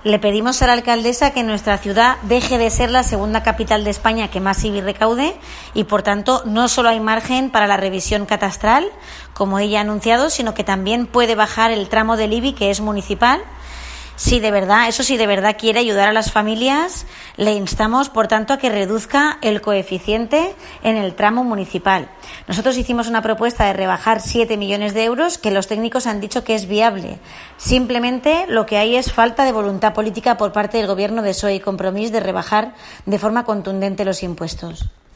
Le pedimos a la alcaldesa que nuestra ciudad deje de ser la segunda capital de España que más IBI recaude y, por tanto, no solo hay margen para la revisión catastral, como ella ha anunciado, sino que también puede bajar el tramo del IBI que es municipal. Si de verdad quiere ayudar a las familias, le instamos, por tanto, a que reduzca el coeficiente en el tramo municipal. Nosotros hicimos una propuesta de rebajar 7 millones de euros que los técnicos han dicho que es viable. Simplemente lo que hay es falta de voluntad política por parte del Gobierno de PSOE y Compromís de rebajar de forma contundente los impuestos.